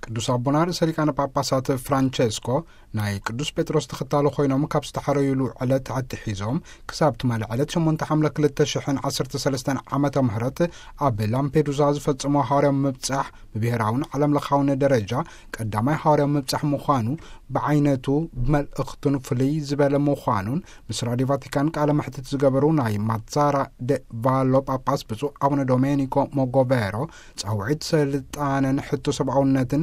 ቅዱስ አቡነ ርእሰ ሊቃነ ጳጳሳት ፍራንቼስኮ ናይ ቅዱስ ጴጥሮስ ተኸታሊ ኮይኖም ካብ ዝተሓረዩሉ ዕለት ኣትሒዞም ክሳብ ትማሊ ዕለት 8 ሐምለ 2013 ዓመተ ምህረት ኣብ ላምፔዱዛ ዝፈጽሞ ሐዋርያዊ ምብጻሕ ብብሔራውን ዓለም ለኻውን ደረጃ ቀዳማይ ሐዋርያዊ ምብጻሕ ምዃኑ ብዓይነቱ ብመልእኽቱን ፍልይ ዝበለ ምዃኑን ምስ ራድዮ ቫቲካን ቃለ መሕትት ዝገበሩ ናይ ማዛራ ደ ቫሎ ጳጳስ ብፁዕ አቡነ ዶሜኒኮ ሞጎቬሮ ጻውዒት ስልጣንን ሕቶ ሰብኣውነትን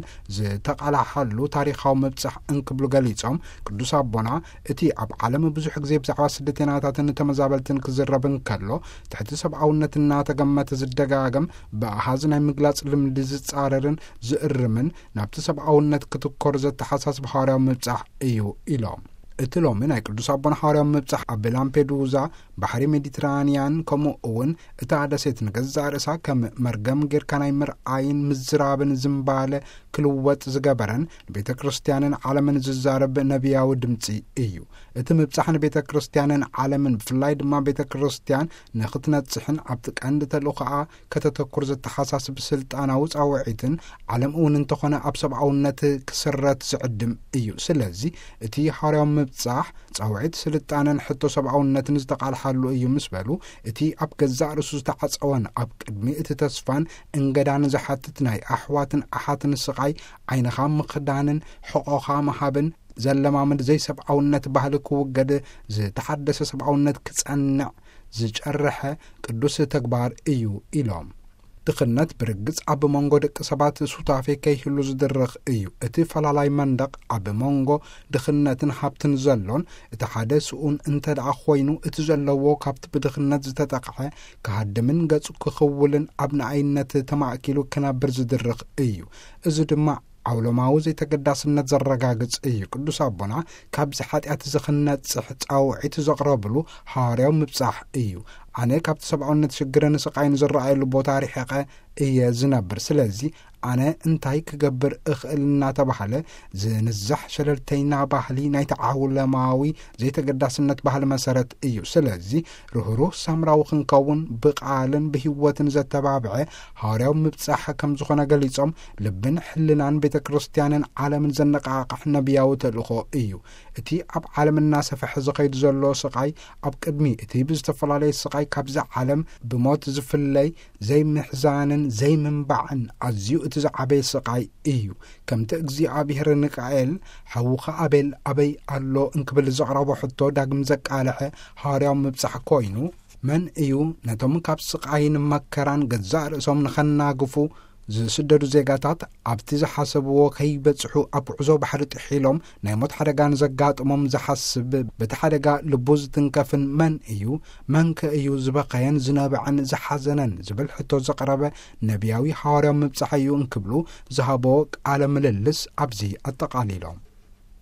ዝተቃላሐሉ ታሪኻዊ ምብጻሕ እንክብሉ ገሊጾም ቅዱስ አቦና እቲ ኣብ ዓለም ብዙሕ ግዜ ብዛዕባ ስደተኛታትን ተመዛበልትን ክዝረብን ከሎ ትሕቲ ሰብኣውነትና ተገመተ ዝደጋገም ብኣሃዝ ናይ ምግላጽ ልምዲ ዝጻረርን ዝእርምን ናብቲ ሰብኣውነት ክትኮር ዘተሓሳስብ ሐዋርያዊ ምብጻሕ እዩ ኢሎም እቲ ሎሚ ናይ ቅዱስ አቡነ ሐዋርያዊ ምብጻሕ ኣብ ላምፔዱዛ ባሕሪ ሜዲትራንያን ከምኡ እውን እታ ደሴት ንገዛእ ርእሳ ከም መርገም ጌርካ ናይ ምርኣይን ምዝራብን ዝምባለ ክልወጥ ዝገበረን ቤተ ክርስቲያንን ዓለምን ዝዛረብ ነቢያዊ ድምፂ እዩ እቲ ምብጻሕ ንቤተ ክርስቲያንን ዓለምን ብፍላይ ድማ ቤተ ክርስቲያን ንኽትነጽሕን ኣብቲ ቀንዲ ተልእኾኣ ከተተኩር ዘተሓሳስብ ስልጣናዊ ጻውዒትን ዓለም እውን እንተኾነ ኣብ ሰብኣውነት ክስረት ዝዕድም እዩ ስለዚ እቲ ሐዋርያዊ ምብጻሕ ጻውዒት ስልጣንን ሕቶ ሰብኣውነትን ዝተቃልሓሉ እዩ ምስ በሉ እቲ ኣብ ገዛእ ርእሱ ዝተዓጸወን ኣብ ቅድሚ እቲ ተስፋን እንገዳን ዝሓትት ናይ ኣሕዋትን ኣሓትን ስቃይ ዓይንኻ ምኽዳንን ሕቆኻ መሃብን ዘለማመድ ዘይሰብኣውነት ባህሊ ክውገድ ዝተሓደሰ ሰብኣውነት ክጸንዕ ዝጨርሐ ቅዱስ ተግባር እዩ ኢሎም ድኽነት ብርግጽ ኣብ መንጎ ደቂ ሰባት ሱታፌ ከይህሉ ዝድርኽ እዩ እቲ ፈላላይ መንደቕ ኣብ መንጎ ድኽነትን ሃብትን ዘሎን እቲ ሓደ ስኡን እንተ ደኣ ኮይኑ እቲ ዘለዎ ካብቲ ብድኽነት ዝተጠቕዐ ክሃድምን ገጹ ክኽውልን ኣብ ንኣይነት ተማእኪሉ ክነብር ዝድርኽ እዩ እዚ ድማ ዓውሎማዊ ዘይተገዳስነት ዘረጋግጽ እዩ ቅዱስ አቦና ካብዚ ሓጢኣት ዝኽነጽሕ ጻውዒት ዘቕረብሉ ሐዋርያዊ ምብጻሕ እዩ ኣነ ካብቲ ሰብኣውነት ሽግርን ስቃይን ዝረኣየሉ ቦታ ርሕቐ እየ ዝነብር ስለዚ ኣነ እንታይ ክገብር እኽእል እናተባህለ ዝንዛሕ ሸለልተይና ባህሊ ናይቲ ዓውለማዊ ዘይተገዳስነት ባህሊ መሰረት እዩ ስለዚ ርህሩህ ሳምራዊ ክንከውን ብቃልን ብህይወትን ዘተባብዐ ሐዋርያዊ ምብጻሕ ከም ዝኾነ ገሊጾም ልብን ሕልናን ቤተ ክርስቲያንን ዓለምን ዘነቃቕሕ ነቢያዊ ተልእኾ እዩ እቲ ኣብ ዓለም እናሰፍሐ ዝኸይድ ዘሎ ስቃይ ኣብ ቅድሚ እቲ ብዝተፈላለየ ስቃይ ካብዚ ዓለም ብሞት ዝፍለይ ዘይምሕዛንን ዘይምንባዕን ኣዝዩ እቲ ዝዓበየ ስቃይ እዩ ከምቲ እግዚኣብሔር ንቃኤል ሓውኻ ኣቤል ኣበይ ኣሎ እንክብል ዘቕረቦ ሕቶ ዳግም ዘቃልሐ ሐዋርያዊ ምብጻሕ ኮይኑ መን እዩ ነቶም ካብ ስቃይን መከራን ገዛእ ርእሶም ንኸናግፉ ዝስደዱ ዜጋታት ኣብቲ ዝሓሰብዎ ከይበጽሑ ኣብ ጉዕዞ ባሕሪ ጥሒሎም ናይ ሞት ሓደጋን ዘጋጥሞም ዝሓስብ በቲ ሓደጋ ልቡ ዝትንከፍን መን እዩ መንከ እዩ ዝበኸየን ዝነብዐን ዝሓዘነን ዝብል ሕቶ ዘቕረበ ነቢያዊ ሐዋርያዊ ምብጻሕ እዩ እንክብሉ ዝሃቦ ቃለ ምልልስ ኣብዚ ኣጠቓሊሎም